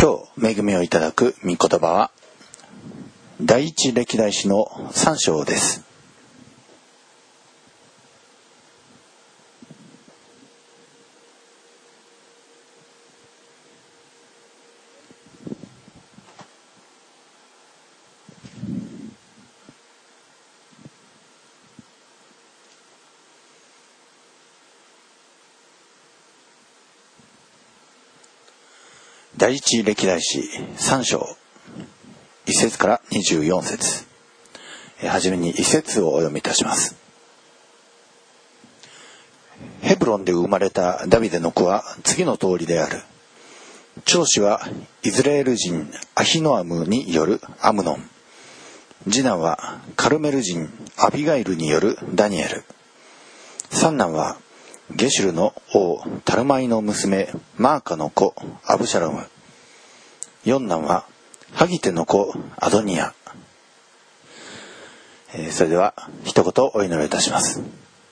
今日恵みをいただく御言葉は第一歴代史の3章です。第一歴代史3章1節から24節、はじめに1節をお読みいたします。ヘブロンで生まれたダビデの子は次の通りである。長子はイスラエル人アヒノアムによるアムノン、次男はカルメル人アビガイルによるダニエル、三男はゲシュルの王タルマイの娘マーカの子アブシャロム、四男はハギテの子アドニヤ。それでは一言お祈りいたします。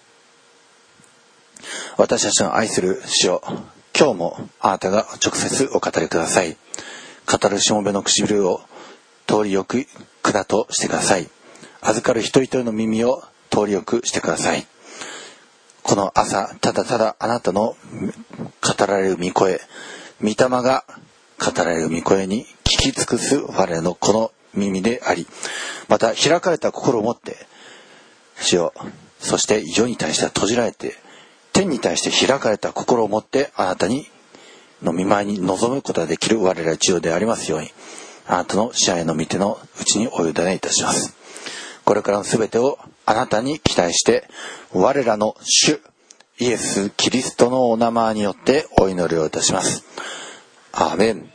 私たちの愛する主よ、今日もあなたが直接お語りください。語るしもべの唇を通りよく管としてください。預かる一人一人の耳を通りよくしてください。この朝、ただただあなたの語られる御声、御霊が語られる御声に聞き尽くす我らのこの耳であり、また開かれた心を持って主よ、そして世に対しては閉じられて天に対して開かれた心を持ってあなたにの御前に臨むことができる我ら一同でありますように、あなたの支配の御手のうちにお委ねいたします。これからのすべてをあなたに期待して我らの主イエス・キリストのお名前によってお祈りをいたします。アーメン。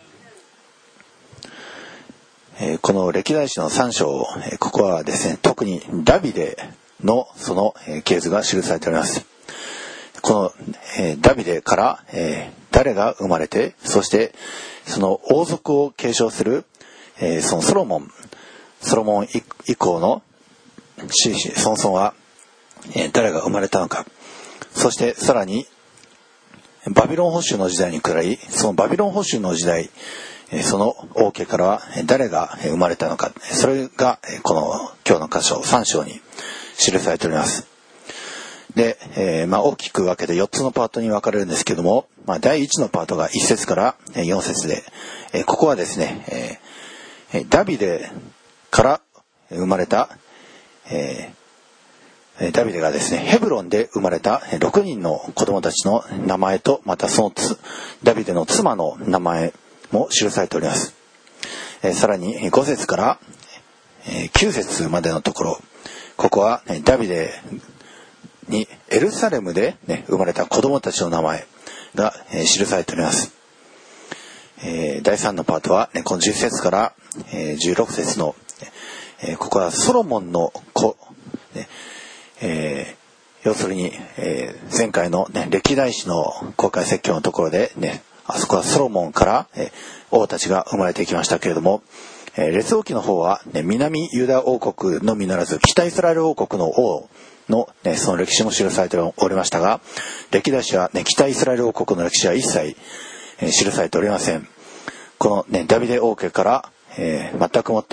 この歴代史の3章、ここはですね、特にダビデのその系図が記されております。このダビデから誰が生まれて、そしてその王族を継承するそのソロモン以降のそもそもは誰が生まれたのか、そしてさらにバビロン捕囚の時代に比べ、そのバビロン捕囚の時代、その王家からは誰が生まれたのか、それがこの今日の箇所3章に記されております。で、大きく分けて4つのパートに分かれるんですけども、第1のパートが1節から4節で、ここはですね、ダビデから生まれた、ダビデがですね、ヘブロンで生まれた6人の子供たちの名前と、またそのダビデの妻の名前も記されております。さらに5節から9節までのところ、ここはダビデにエルサレムで、生まれた子供たちの名前が記されております。第3のパートは、この10節から16節の、ここはソロモンの子、要するに、前回の、歴代史の公開説教のところで、あそこはソロモンから、王たちが生まれてきましたけれども、列王記の方は、南ユダ王国のみならず北イスラエル王国の王の、その歴史も記されておりましたが、歴代史は、北イスラエル王国の歴史は一切、記されておりません。この、ダビデ王家から、全くもって、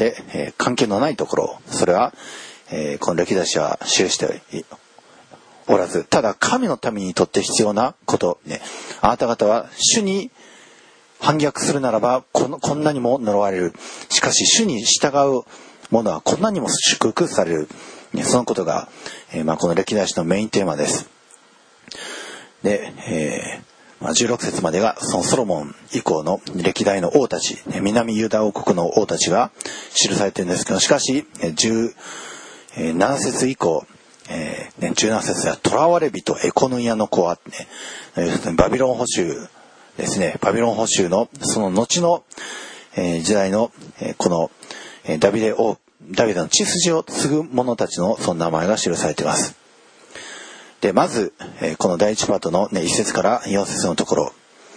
関係のないところ、それは、この歴代史は記しておらず、ただ神の民にとって必要なこと、あなた方は主に反逆するならばこんなにも呪われる。しかし主に従う者はこんなにも祝福される。そのことが、この歴代史のメインテーマです。で、16節までがそのソロモン以降の歴代の王たち、南ユダ王国の王たちが記されているんですけど、しかし17節以降、17節は囚われ人エコヌイアの子は、バビロン捕囚ですね。バビロン捕囚のその後の、時代の、このダビデの血筋を継ぐ者たちのその名前が記されています。で、まず、この第1パートの、1節から4節のところ、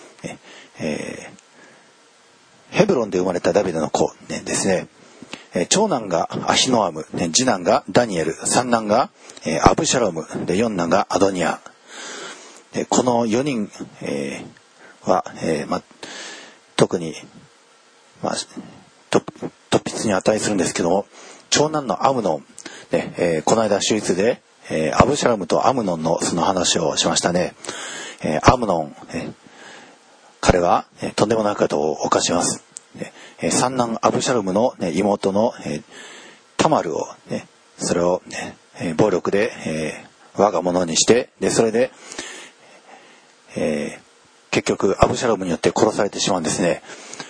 ヘブロンで生まれたダビデの子、ですね。長男がアヒノアム、次男がダニエル、三男がアブシャロム、で四男がアドニヤ。この4人は、特に突筆に値するんですけども、長男のアムノン、この間手術で、アブシャロムとアムノンのその話をしましたね。アムノン、彼は、とんでもないことを犯します。三男アブシャロムの、妹の、タマルを、それを、暴力で、我が物にして、でそれで、結局アブシャロムによって殺されてしまうんですね。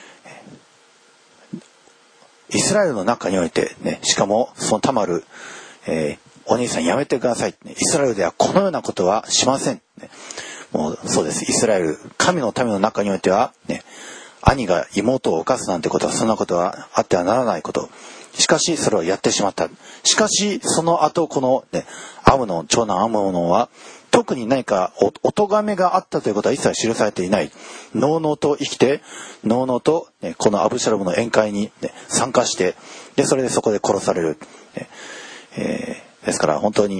イスラエルの中において、しかもそのタマル、お兄さんやめてください。イスラエルではこのようなことはしません。もうそうです。イスラエル、神の民の中においては、兄が妹を犯すなんてことは、そんなことはあってはならないこと。しかしそれをやってしまった。しかしその後この、長男アムノンは特に何かお咎めがあったということは一切記されていない。のうのうと生きて、のうのうと、このアブシャロムの宴会に、参加して、でそれでそこで殺される。ですから本当に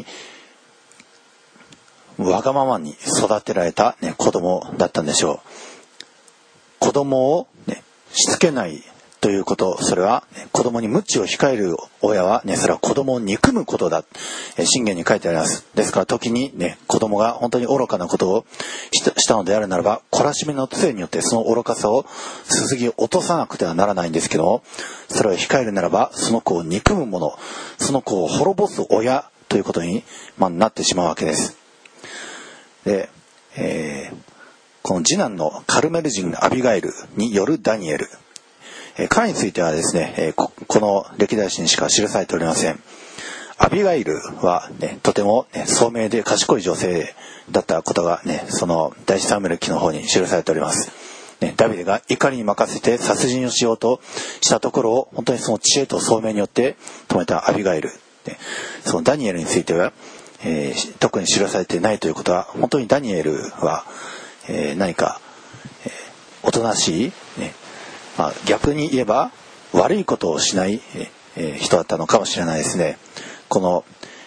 わがままに育てられた、子供だったんでしょう。子供を、しつけないということ、それは、子供に鞭を控える親は、それは子供を憎むことだ。箴言に書いてあります。ですから時に、子供が本当に愚かなことをしたのであるならば、懲らしめの杖によってその愚かさをすすぎ落とさなくてはならないんですけども、それを控えるならば、その子を憎む者、その子を滅ぼす親ということに、なってしまうわけです。で、この次男のカルメル人アビガイルによるダニエル、彼についてはですね、この歴代史にしか記されておりません。アビガイルは、とても、聡明で賢い女性だったことが、その第一サムエル記の方に記されております。ダビデが怒りに任せて殺人をしようとしたところを、本当にその知恵と聡明によって止めたアビガイル、そのダニエルについては、特に記されていないということは、本当にダニエルは、何か、おとなしい、逆に言えば悪いことをしない、人だったのかもしれないですね。この、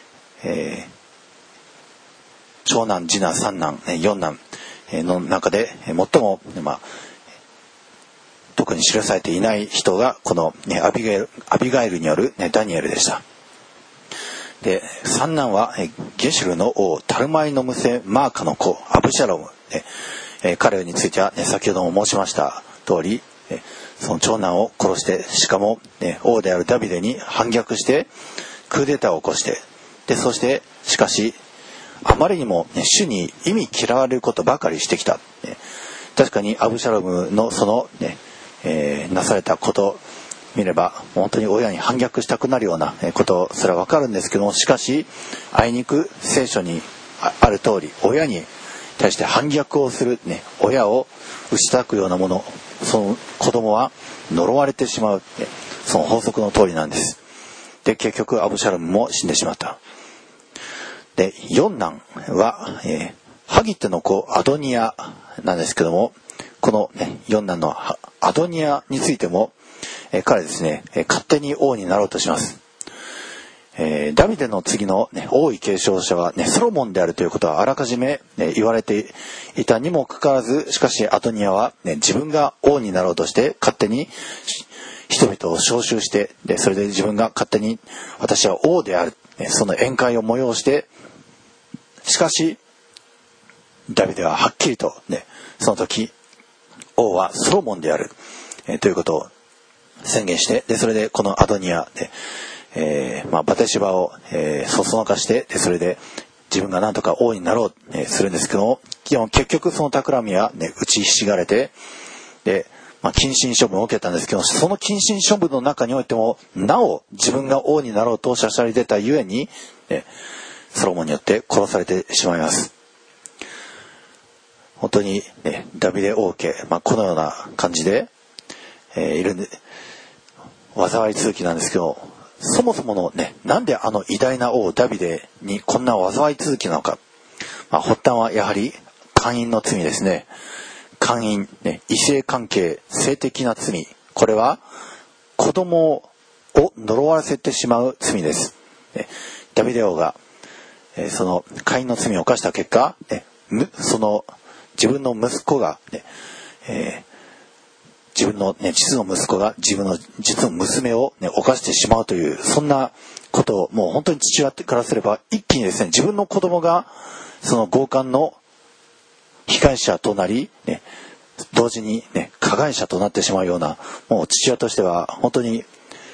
長男、次男、三男、四男の中で最も、特に記されていない人がこの、アビガイルによる、ダニエルでした。で、三男はゲシュルの王タルマイの娘マーカの子アブシャロム、彼については、先ほども申しました通り、その長男を殺して、しかも、王であるダビデに反逆してクーデターを起こして、でそしてしかしあまりにも、主に忌み嫌われることばかりしてきた。確かにアブシャロムのその、なされたこと見れば本当に親に反逆したくなるようなことそれはわかるんですけども、しかしあいにく聖書にある通り親に対して反逆をする、親を打ち叩くようなもの、その子供は呪われてしまう、その法則の通りなんです。で結局アブシャロムも死んでしまった。で四男は、ハギテの子アドニアなんですけども、この、四男のアドニアについても、彼ですね、勝手に王になろうとします。ダビデの次の、王位継承者は、ソロモンであるということはあらかじめ、言われていたにもかかわらず、しかしアドニアは、自分が王になろうとして勝手に人々を召集して、それで自分が勝手に私は王である、その宴会を催して、しかしダビデははっきりと、その時王はソロモンである、ということを宣言して、でそれでこのアドニアで、バテシバを、そそのかして、でそれで自分が何とか王になろう、するんですけども、結局その企みは、打ちひしがれて、で、謹慎処分を受けたんですけど、その謹慎処分の中においてもなお自分が王になろうとしゃしゃり出たゆえに、ソロモンによって殺されてしまいます。本当に、ダビデ王家、このような感じで、いるんで災い続きなんですけど、そもそものなんであの偉大な王ダビデにこんな災い続きなのか、発端はやはり姦淫の罪ですね。姦淫、異性関係、性的な罪、これは子供を呪わせてしまう罪です。ダビデ王が、その姦淫の罪を犯した結果、その自分の息子が、自分の、実の息子が自分の実の娘を、犯してしまうという、そんなことを、もう本当に父親からすれば一気にですね、自分の子供がその強姦の被害者となり、同時に、加害者となってしまうような、もう父親としては本当に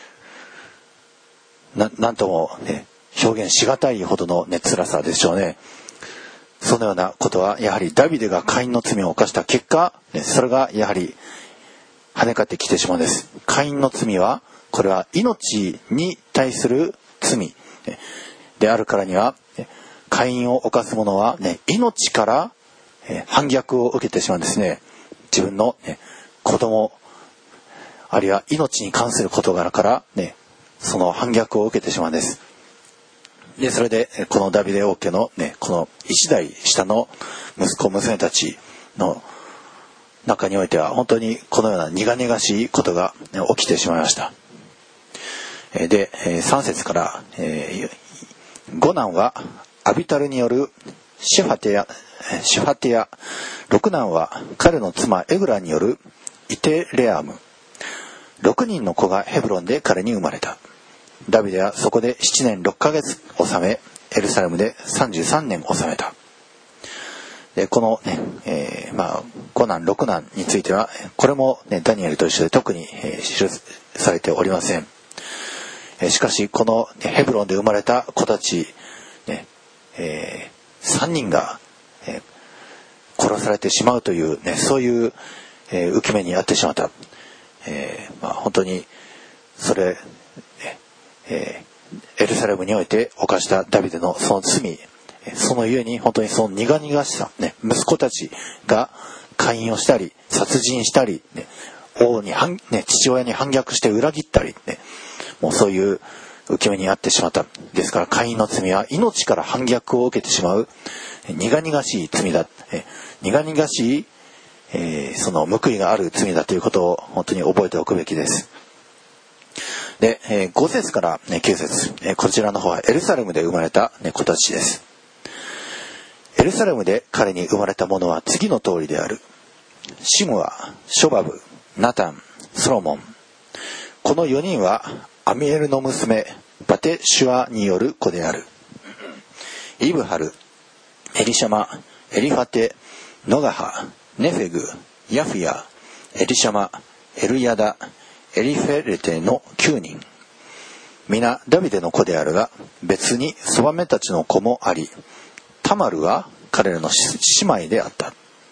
なんとも、表現しがたいほどの、辛さでしょうね。そのようなことはやはりダビデがカインの罪を犯した結果、それがやはり跳ね返ってきてしまうんです。カインの罪は、これは命に対する罪であるからには、カインを犯す者は、命から反逆を受けてしまうんですね。自分の、子供あるいは命に関する事柄から、その反逆を受けてしまうんです。でそれでこのダビデ王家の、この一代下の息子娘たちの中においては本当にこのような苦々しいことが起きてしまいました。で3節から五男はアビタルによるシュファテヤ、六男は彼の妻エグラによるイテレアム。6人の子がヘブロンで彼に生まれた。ダビデはそこで7年6ヶ月治め、エルサレムで33年治めた。でこの、5男6男についてはこれも、ダニエルと一緒で特に、記されておりません。しかしこの、ヘブロンで生まれた子たち、3人が、殺されてしまうという、そういう、受け目に遭ってしまった。本当にそれ、エルサレムにおいて犯したダビデのその罪、そのゆえに本当にその苦々しさ、息子たちが姦淫をしたり殺人したり、王に父親に反逆して裏切ったり、もうそういう受け目に遭ってしまった。ですから姦淫の罪は命から反逆を受けてしまう苦々しい罪だ、苦々しい、その報いがある罪だということを本当に覚えておくべきです。で、5節から9節、こちらの方はエルサレムで生まれた子たちです。エルサレムで彼に生まれた者は次の通りである。シムア、ショバブ、ナタン、ソロモン。この4人はアミエルの娘バテシュアによる子である。イブハル、エリシャマ、エリファテ、ノガハ、ネフェグ、ヤフヤ、エリシャマ、エルヤダ、エリフェレテの9人。皆ダビデの子であるが、別にそばめたちの子もあり、タマルは彼らの姉妹であった。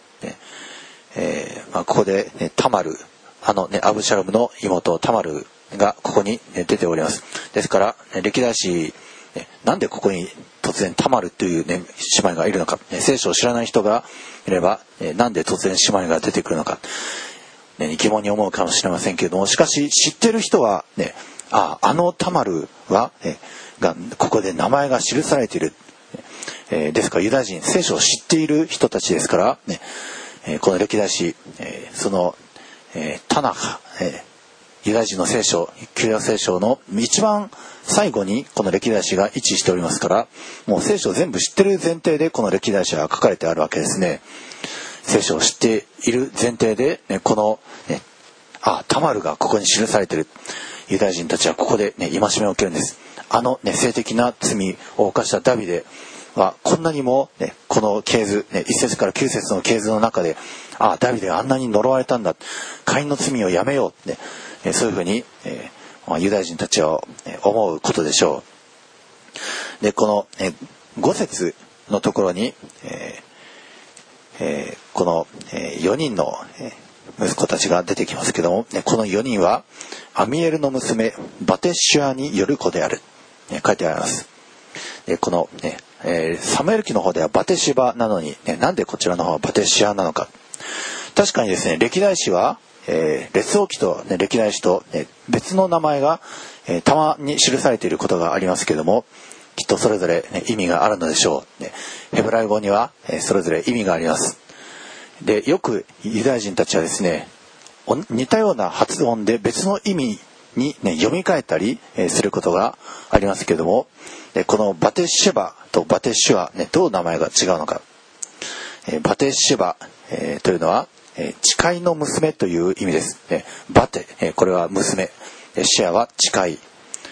ここで、タマル、アブシャロムの妹タマルがここに、出ております。ですから、歴代史、なんでここに突然タマルという、姉妹がいるのか、聖書を知らない人がいれば、なんで突然姉妹が出てくるのか、疑問に思うかもしれませんけれども、しかし知ってる人は、タマルは、がここで名前が記されている。ですからユダヤ人、聖書を知っている人たちですから、この歴代史、その、タナハ、ユダヤ人の聖書、旧約聖書の一番最後にこの歴代史が位置しておりますから、もう聖書を全部知っている前提でこの歴代史は書かれてあるわけですね。聖書を知っている前提で、この、タマルがここに記されている。ユダヤ人たちはここで、戒めを受けるんです。性的な罪を犯したダビデはこんなにも、この系図、1節から9節の系図の中で、ダビデがあんなに呪われたんだ、カインの罪をやめよう、そういうふうに、ユダヤ人たちは思うことでしょう。でこの、5節のところに、この、4人の息子たちが出てきますけども、この4人はアミエルの娘バテシュアによる子である、書いてあります。でこの、サムエル記の方ではバテシュバなのに、なんでこちらの方はバテシュアなのか。確かにですね、歴代史は、列王記と、歴代史と、別の名前が、たまに記されていることがありますけども、きっとそれぞれ、意味があるのでしょう。ヘブライ語には、それぞれ意味があります。でよくユダヤ人たちはですね、似たような発音で別の意味に、読み替えたり、することがありますけども、このバテシェバとバテシュア、どう名前が違うのか。バテシェバ、というのは誓いの娘という意味です。バテ、これは娘、シアは誓い、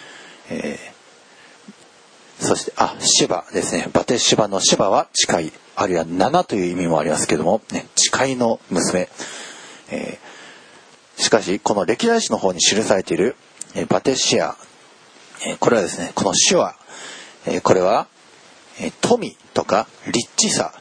そしてシバですね。バテシバのシバは誓い、あるいは7という意味もありますけども、誓いの娘。しかしこの歴代史の方に記されているバテシア、これはですね、このシュア、これは富とかリッチさ、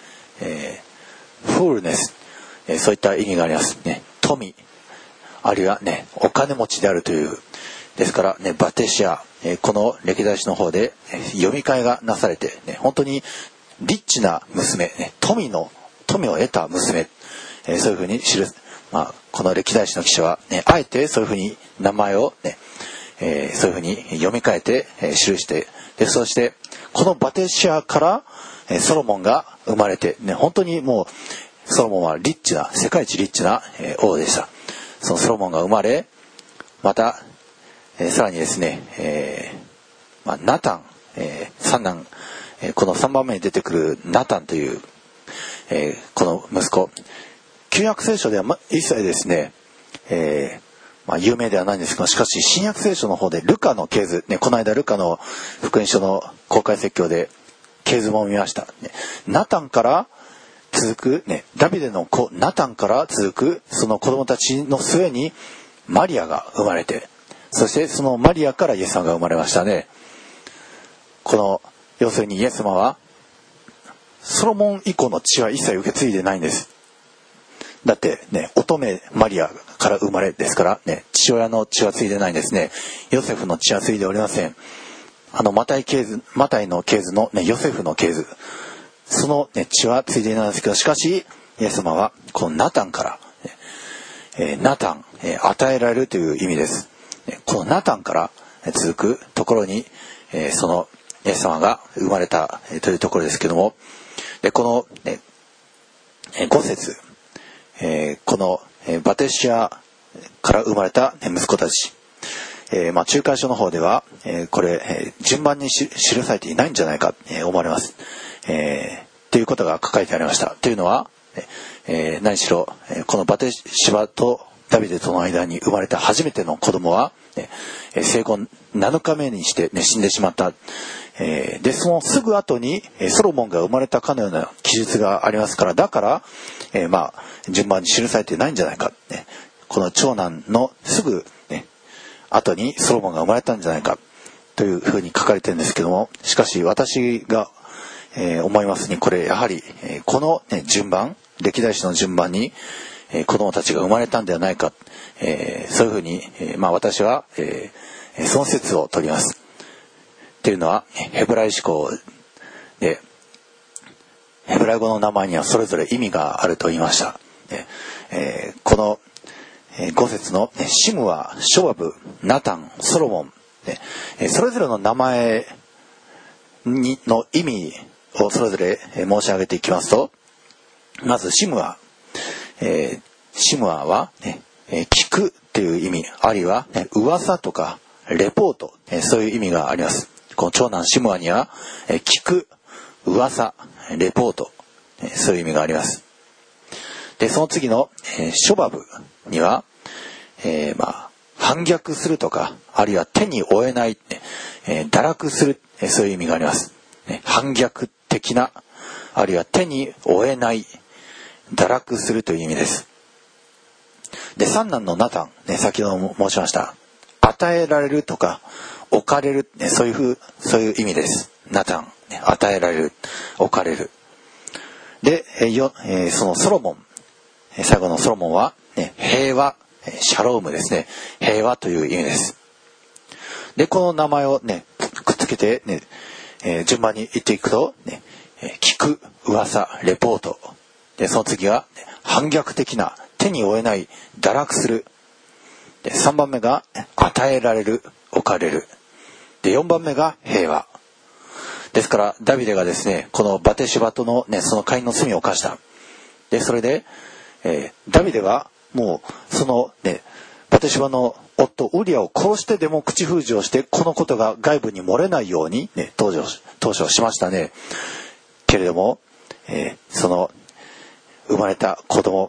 フールネス、そういった意味がありますね。富、あるいはね、お金持ちであるという。ですからね、バテシア、この歴代史の方で読み替えがなされて、本当にリッチな娘、富を得た娘、そういうふうに記す。この歴代史の記者は、あえてそういうふうに名前を、そういうふうに読み替えて、記して、でそしてこのバテシアから、ソロモンが生まれて、本当にもうソロモンはリッチな、世界一リッチな、王でした。そのソロモンが生まれ、また、さらにですね、ナタン、三男、この3番目に出てくるナタンという、この息子、旧約聖書では一切ですね、有名ではないんですが、しかし新約聖書の方でルカの系図、この間ルカの福音書の公開説教で系図も見ました。ナタンから続く、ダビデの子ナタンから続くその子供たちの末にマリアが生まれて、そしてそのマリアからイエス様が生まれましたね。この要するにイエス様はソロモン以降の血は一切受け継いでないんです。だって乙女マリアから生まれですから父親の血は継いでないんですね。ヨセフの血は継いでおりません。マタイの系図のヨセフの系図、その血は継いでいないんですけど、しかしイエス様はこのナタンから、ナタン、与えられるという意味です。このナタンから続くところに、そのイエス様が生まれたというところですけども、でこの、5節、このバテシアから生まれた息子たち、仲介書の方では、これ、順番に記されていないんじゃないか、思われます。ということが書かれてありました。というのは、何しろこのバテシバとダビデとの間に生まれた初めての子供は、生後7日目にして、死んでしまった。でそのすぐ後にソロモンが生まれたかのような記述がありますから、だから、順番に記されていないんじゃないか、この長男のすぐ、後にソロモンが生まれたんじゃないかというふうに書かれてるんですけども、しかし私が、思いますに、これやはり、この、順番、歴代史の順番に、子供たちが生まれたんではないか、そういうふうに、私は、その説を取ります。というのはヘブライ思考で、ヘブライ語の名前にはそれぞれ意味があると言いました。この5節のシムア、ショバブ、ナタン、ソロモン、それぞれの名前の意味をそれぞれ申し上げていきますと、まずシムアは、聞くという意味、あるいは、噂とかレポート、そういう意味があります。この長男シムアには、聞く、噂、レポート、そういう意味があります。でその次の、ショバブには、反逆するとか、あるいは手に負えない、堕落する、そういう意味があります。反逆的な、あるいは手に負えない、堕落するという意味です。で三男のナタン、先ほど申しました。与えられるとか置かれる、そういう意味です。ナタン、与えられる、置かれる。で、そのソロモン、最後のソロモンは、平和、シャロームですね。平和という意味です。でこの名前をくっつけて、順番に言っていくと、聞く、噂、レポート。でその次は、反逆的な、手に負えない、堕落する。で3番目が与えられる、置かれる。で4番目が平和ですから、ダビデがですね、このバテシバとの、その姦淫の罪を犯した。でそれで、ダビデはもうその、バテシバの夫ウリアを殺してでも口封じをして、このことが外部に漏れないように、当初しましたね。けれども、その生まれた子供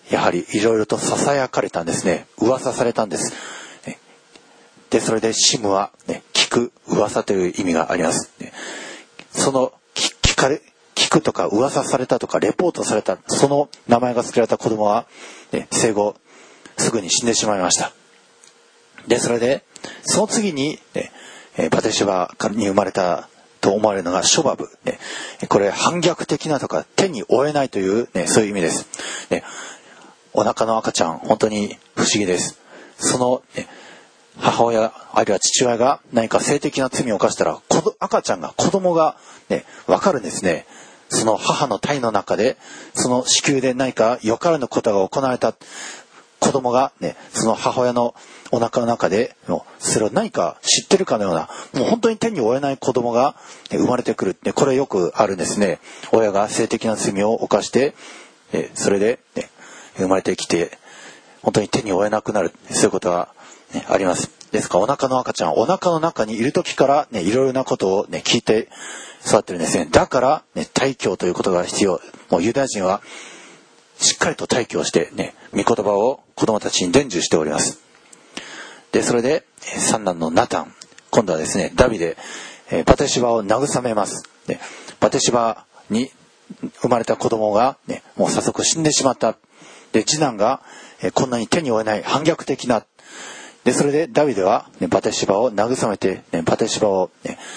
やはりいろいろと囁かれたんですね。噂されたんです。で、それでシムは、聞く、噂という意味があります。その聞くとか噂されたとかレポートされた、その名前が付けられた子供は、生後すぐに死んでしまいました。で、それでその次に、バテシバに生まれたと思われるのがショバブ、これ反逆的なとか手に負えないという、そういう意味です。お腹の赤ちゃん、本当に不思議です。その、母親あるいは父親が何か性的な罪を犯したら、赤ちゃんが、子供が、分かるんですね。その母の体の中で、その子宮で何かよからぬことが行われた子供が、その母親のお腹の中で、それを何か知ってるかのような、もう本当に手に負えない子供が生まれてくる。これよくあるんですね。親が性的な罪を犯して、それで、生まれてきて、本当に手に負えなくなる。そういうことが、あります。ですからお腹の赤ちゃん、お腹の中にいる時から、いろいろなことを、聞いて育ってるんですね。だから、大教ということが必要。もうユダヤ人はしっかりと大教して、御言葉を子供たちに伝授しております。で、それで三男のナタン、今度はですね、ダビデ、バテシバを慰めます。バテシバに生まれた子供が、もう早速死んでしまった。で、次男が、こんなに手に負えない反逆的な。で、それでダビデは、バテシバを慰めて、バテシバを、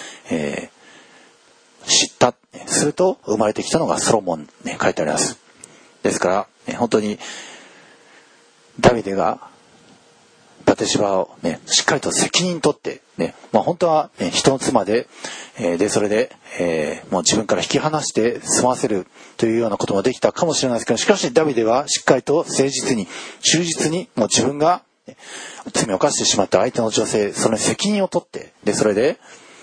知った。すると生まれてきたのがソロモン、書いてあります。ですから、本当にダビデがバテシバを、しっかりと責任取って、本当は、人の妻で、でそれで、もう自分から引き離して済ませるというようなこともできたかもしれないですけど、しかしダビデはしっかりと誠実に忠実に、もう自分が罪を犯してしまった相手の女性、その責任を取って、でそれで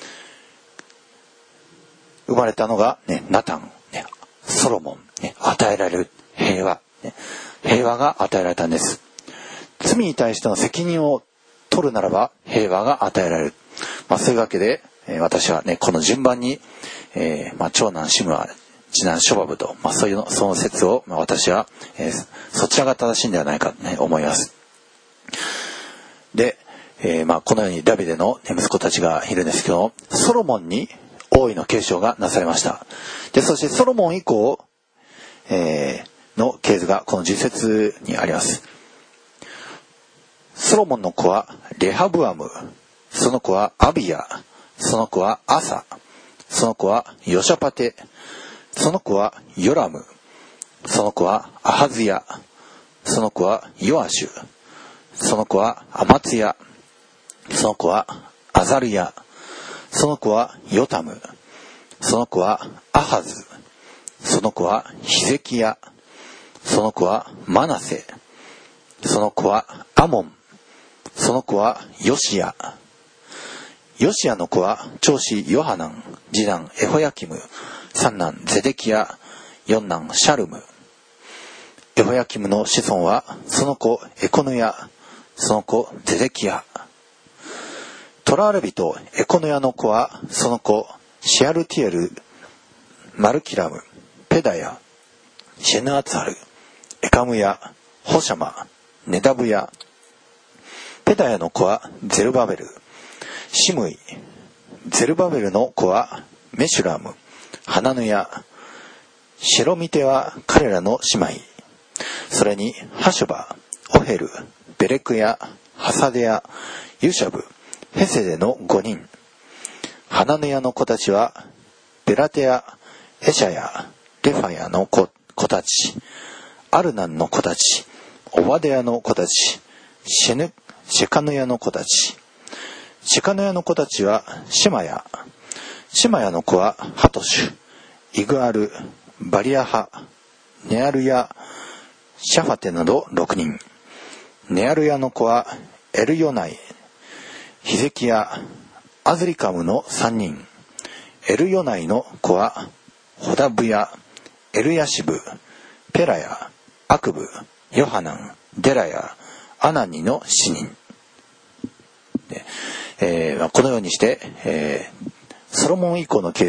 生まれたのが、ナタン、ソロモン、与えられる平和が与えられたんです。罪に対しての責任を取るならば平和が与えられる。そういうわけで、私はこの順番に、長男シムは次男ショバブと、その説を、私は、そちらが正しいんではないかと、思います。で、このようにダビデの息子たちがいるんですけど、ソロモンに王位の継承がなされました。で、そしてソロモン以降、の系図がこの10節にあります。ソロモンの子はレハブアム、その子はアビヤ、その子はアサ、その子はヨシャパテ、その子はヨラム、その子はアハズヤ、その子はヨアシュ、その子はアマツヤ、その子はアザルヤ、その子はヨタム、その子はアハズ、その子はヒゼキヤ、その子はマナセ、その子はアモン、その子はヨシヤ、ヨシヤの子は長子ヨハナン、次男エホヤキム、三男ゼデキヤ、四男シャルム。エホヤキムの子孫はその子エコヌヤ、その子ゼデキヤ。トラーレビとエコヌヤの子はその子シアルティエル、マルキラム、ペダヤ、シェヌアツハル、エカムヤ、ホシャマ、ネダブヤ。ペダヤの子はゼルバベル、シムイ。ゼルバベルの子はメシュラム、ハナヌヤ。シェロミテは彼らの姉妹。それにハシュバ、オヘル、ベレクヤ、ハサデヤ、ユシャブ、ヘセデの5人。ハナヌヤの子たちはベラテヤ、エシャヤ、レファヤの子たち、アルナンの子たち、オバデヤの子たち、シェカヌヤの子たち。シェカヌヤの子たちはシマヤ。シマヤの子はハトシュ、イグアル、バリアハ、ネアルヤ、シャファテなど6人。ネアルヤの子はエルヨナイ、ヒゼキヤ、アズリカムの3人。エルヨナイの子はホダブヤ、エルヤシブ、ペラヤ、アクブ、ヨハナン、デラヤ、アナニの7人。このようにして、ソロモン以降の系図、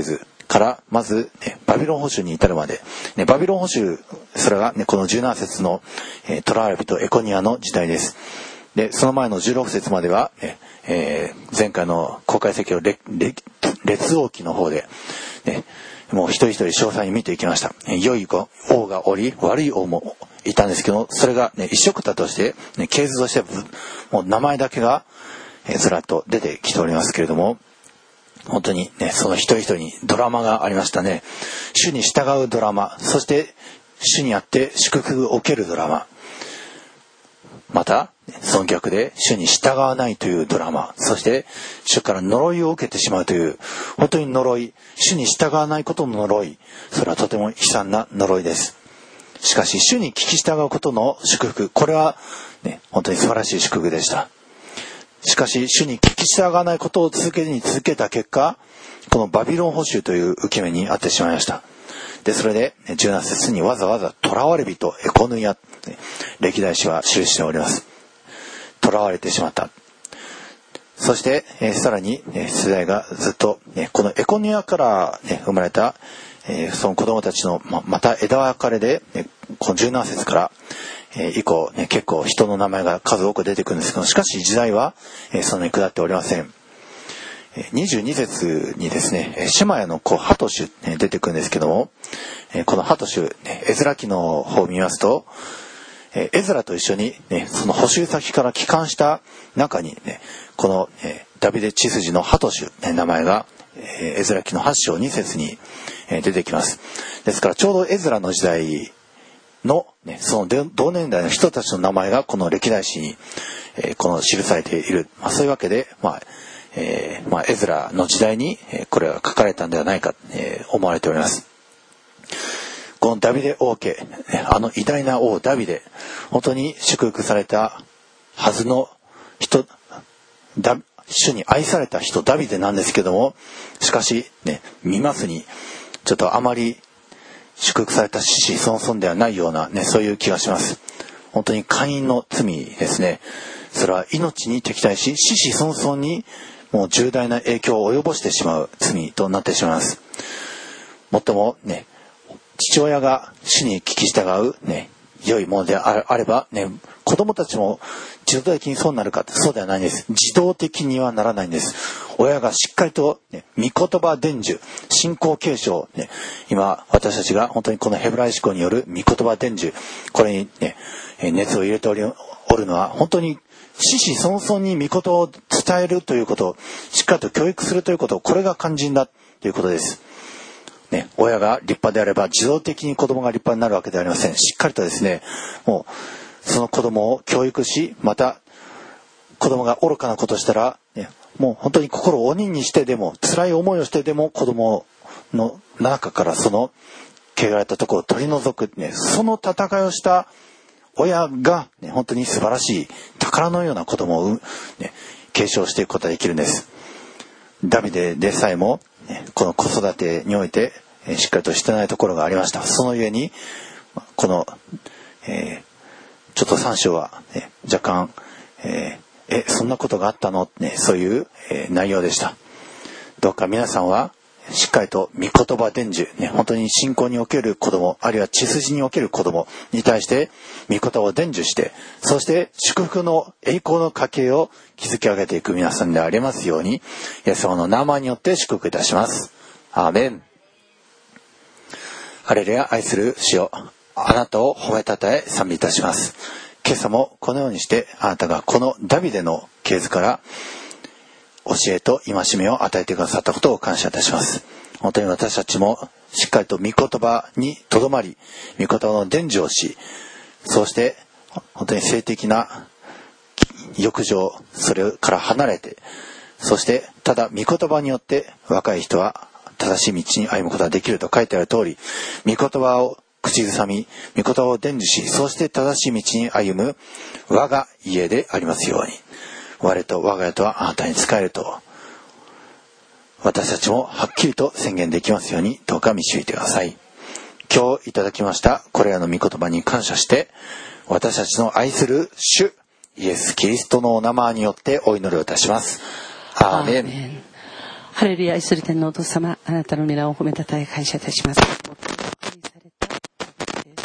からまず、バビロン捕囚に至るまで、バビロン捕囚、それが、この17節の、囚われ人エコニアの時代です。でその前の16節までは、前回の公開説教列王記の方で、もう一人一人詳細に見ていきました。良い王がおり悪い王もいたんですけど、それが、一緒くたとして、系図としてもう名前だけが、ずらっと出てきておりますけれども、本当にその一人一人にドラマがありましたね。主に従うドラマ、そして主にあって祝福を受けるドラマ、またその逆で主に従わないというドラマ、そして主から呪いを受けてしまうという本当に呪い、主に従わないことの呪い、それはとても悲惨な呪いです。しかし主に聞き従うことの祝福、これは、本当に素晴らしい祝福でした。しかし主に聞き従わないことを続けた結果、このバビロン捕囚という受け目に遭ってしまいました。でそれで17節にわざわざ囚われ人エコヌイア、歴代史は記しております。囚われてしまった。そして、さらに、世代がずっと、このエコヌイアから、生まれた、その子供たちの また枝分かれで、この17節から以降、結構人の名前が数多く出てくるんですけど、しかし時代は、そんなに下っておりません。22節にですね、シェマヤの子ハトシュ出てくるんですけども、このハトシュ、エズラ記の方を見ますと、エズラと一緒に、その捕囚先から帰還した中に、この、ダビデ血筋のハトシュ、名前が、エズラ記の8章2節に、出てきます。ですからちょうどエズラの時代の、その同年代の人たちの名前がこの歴代史に、この記されている、そういうわけで、エズラの時代にこれが書かれたんではないか、思われております。このダビデ王家、あの偉大な王ダビデ、本当に祝福されたはずの人、主に愛された人ダビデなんですけども、しかし見ますにちょっとあまり祝福された子々孫々ではないような、そういう気がします。本当に姦淫の罪ですね。それは命に敵対し、子々孫々にもう重大な影響を及ぼしてしまう罪となってしまいます。もっとも父親が主に聞き従う良いものであれば子供たちも自動的にそうなるかって、そうではないんです。自動的にはならないんです。親がしっかりと、御言葉伝授、信仰継承、今私たちが本当にこのヘブライ思考による御言葉伝授、これに、熱を入れておるのは本当に子々孫々に御言葉を伝えるということ、しっかりと教育するということ、これが肝心だということです。親が立派であれば自動的に子供が立派になるわけではありません。しっかりとですね、もうその子供を教育し、また子供が愚かなことをしたら、もう本当に心を鬼にしてでも、辛い思いをしてでも子供の中からその汚れたところを取り除く、その戦いをした親が、本当に素晴らしい宝のような子供を、継承していくことができるんです。ダビデでさえも、この子育てにおいて、しっかりとしてないところがありました。そのゆえにこの、ちょっと3章は、若干、そんなことがあったの、そういう、内容でした。どうか皆さんはしっかりと御言葉伝授、本当に信仰における子供、あるいは血筋における子供に対して御言葉を伝授して、そして祝福の栄光の家系を築き上げていく皆さんでありますように、イエス様の名前によって祝福いたします。アーメン。ハレルヤ。愛する主よ、あなたを褒めたたえ賛美いたします。今朝もこのようにしてあなたがこのダビデの系図から教えと戒めを与えてくださったことを感謝いたします。本当に私たちもしっかりと御言葉にとどまり、御言葉の伝授をし、そうして本当に性的な欲情、それから離れて、そしてただ御言葉によって若い人は正しい道に歩むことができると書いてある通り、御言葉を口ずさみ、御言葉を伝授し、そして正しい道に歩む我が家でありますように。我と我が家とはあなたに仕えると、私たちもはっきりと宣言できますように、どうか導いてください。今日いただきましたこれらの御言葉に感謝して、私たちの愛する主イエス・キリストのお名前によってお祈りをいたします。アーメン。 ハレルヤ、愛する天のお父様、あなたの皆を褒めたたえ感謝いたします。最も愛された方です。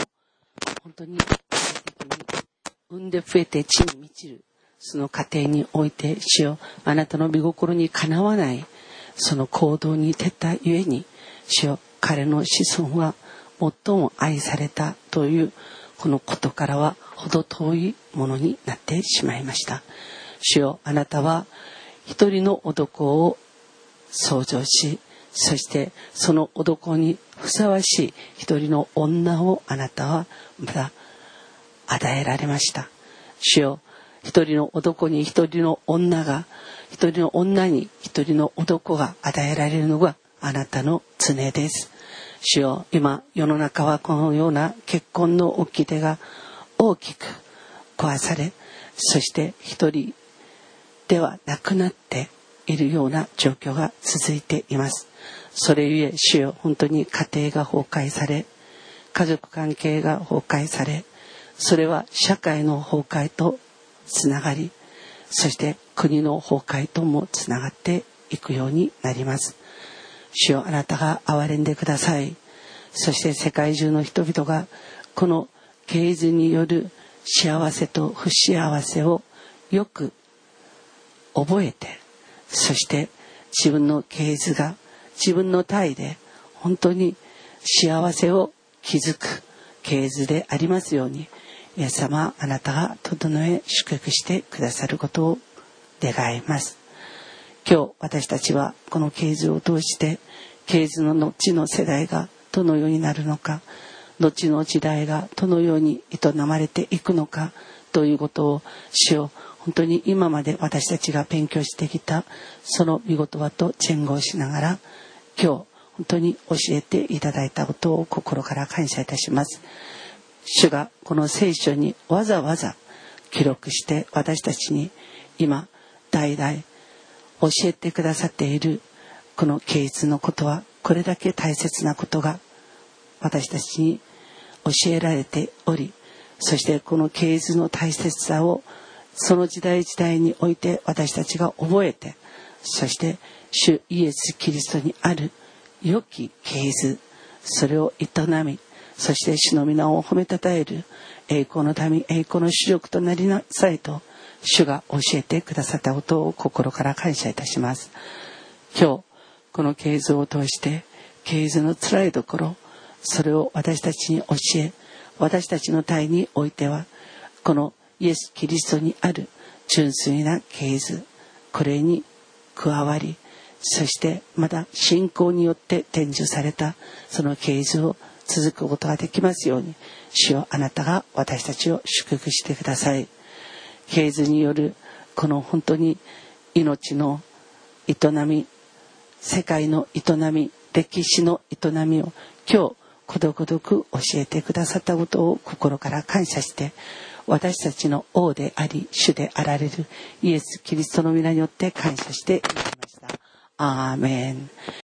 本当に具体的に産んで増えて地に満ちるその過程において、主よ、あなたの御心にかなわないその行動に出たゆえに、主よ、彼の子孫は最も愛されたというこのことからは程遠いものになってしまいました。主よ、あなたは一人の男を創造し、そしてその男にふさわしい一人の女をあなたはまた与えられました。主よ、一人の男に一人の女が、一人の女に一人の男が与えられるのがあなたの常です。主よ、今世の中はこのような結婚の掟が大きく壊され、そして一人ではなくなっているような状況が続いています。それゆえ主よ、本当に家庭が崩壊され、家族関係が崩壊され、それは社会の崩壊とつながり、そして国の崩壊ともつながっていくようになります。主よ、あなたが憐れんでください。そして世界中の人々がこの系図による幸せと不幸せをよく覚えて、そして自分の系図が自分の体で本当に幸せを築く系図でありますように、イエス様、あなたが整え祝福してくださることを願います。今日私たちはこの系図を通して、系図の後の世代がどのようになるのか、後の時代がどのように営まれていくのかということを、主よ、本当に今まで私たちが勉強してきたその御言葉と連合しながら、今日本当に教えていただいたことを心から感謝いたします。主がこの聖書にわざわざ記録して私たちに今代々教えてくださっているこの系図のことは、これだけ大切なことが私たちに教えられており、そしてこの系図の大切さをその時代時代において私たちが覚えて、そして主イエス・キリストにある良き系図、それを営み、そして主の皆を褒めたたえる栄光の民、栄光の主力となりなさいと主が教えてくださったことを心から感謝いたします。今日この系図を通して系図の辛いところ、それを私たちに教え、私たちの体においてはこのイエス・キリストにある純粋な系図、これに加わり、そしてまた信仰によって伝授されたその系図を続くことができますように、主よ、あなたが私たちを祝福してください。系図によるこの本当に命の営み、世界の営み、歴史の営みを今日ことごとく教えてくださったことを心から感謝して、私たちの王であり主であられるイエス・キリストの皆によって感謝していきました。アーメン。